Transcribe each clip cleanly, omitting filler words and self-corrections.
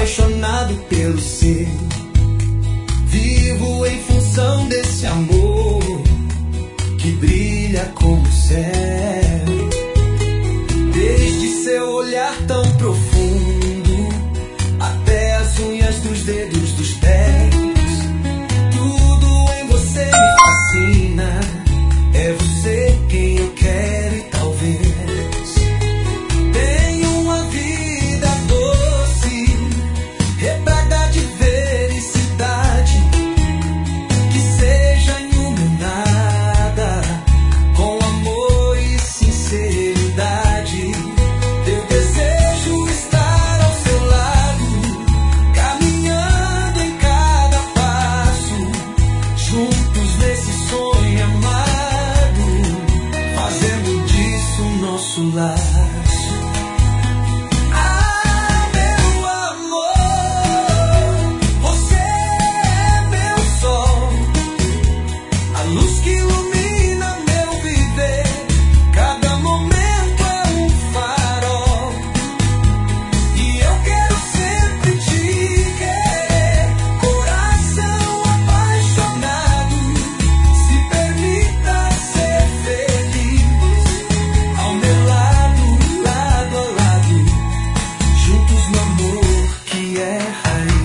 apaixonado pelo seu. Vivo em função desse amor que brilha como o céu. Desde seu olhar tão profundo até as unhas dos dedos dos pés, tudo em você me fascina. É você quem eu quero e talvez tenha uma vida doce, repleta de felicidade, que seja iluminada com amor e sinceridade. Eu desejo estar ao seu lado, caminhando em cada passo, juntos nesse sonho amado, fazendo disso nosso laço. Ah, meu amor, você é meu sol, a luz que ilumina meu viver. Cada momento é um farol e eu quero sempre te querer. Coração apaixonado, se permita ser feliz ao meu lado, lado a lado, juntos no amor que é raiz.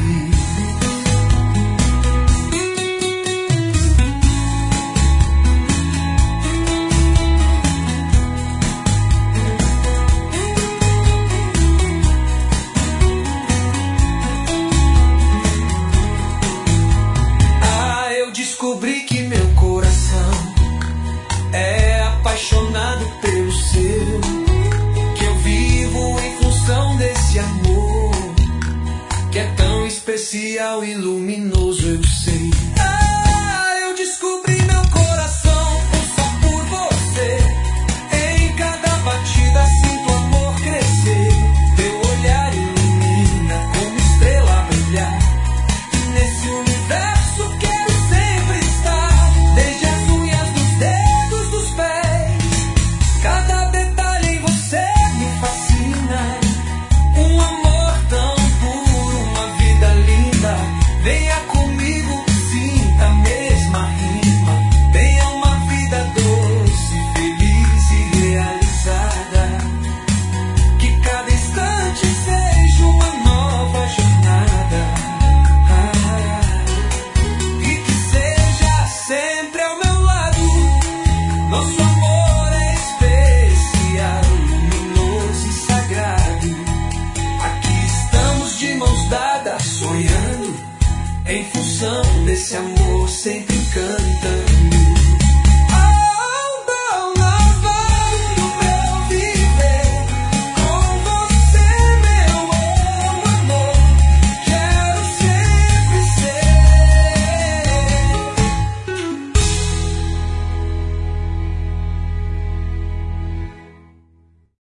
Ah, eu descobri que meu coração é apaixonado pelo seu, que eu vivo em função desse amor que é tão especial e luminoso, eu sei. Ah, eu descobri meu coração pulsa por você. Em cada batida sinto amor crescer. Teu olhar ilumina como estrela a brilhar. Nesse universo quero sempre estar, desde as unhas dos dedos dos pés. Cada detalhe em você me fascina. Um amor tão puro, uma vida linda. Venha comigo, sinta a mesma rima. Tenha uma vida doce, feliz e realizada. Que cada instante seja uma nova jornada. E que seja sempre ao meu lado. Nosso amor é especial, luminoso e sagrado. Aqui estamos de mãos dadas, sonhando em função desse amor sempre encantando.